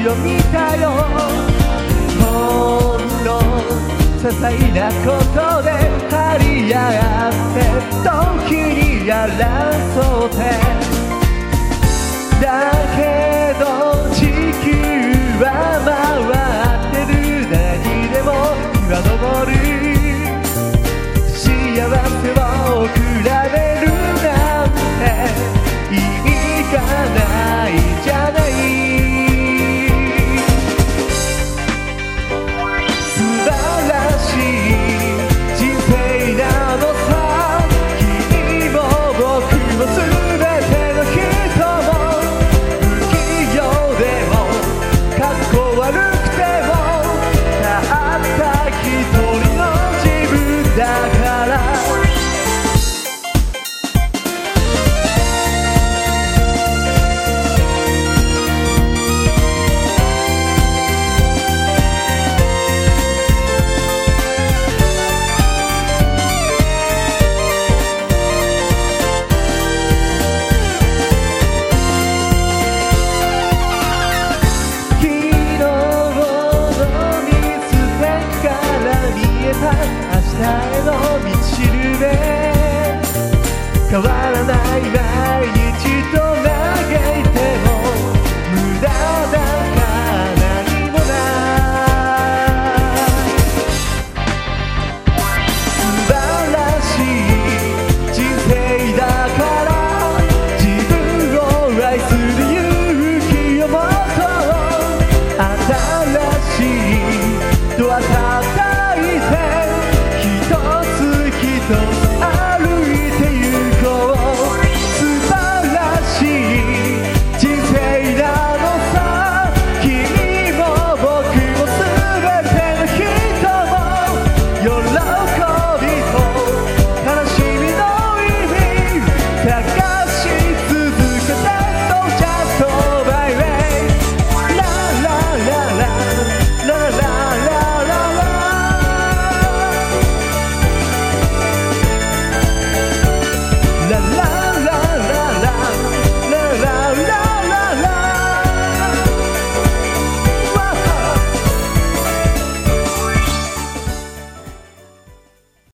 を見たよ。ほんの些細なことで張り合って時に争ってだけど地球は回ってる。何でも日は昇る。幸せを比べるなんて意味がないじゃない。素晴らしい人生なのさ。君も僕も全ての人も不器用でもかっこ悪くてもたった一人の自分だから。明日への道しるべ変わらない毎日と嘆いても無駄なんか何もない素晴らしい人生だから自分を愛する勇気を持とう。新しいドアたった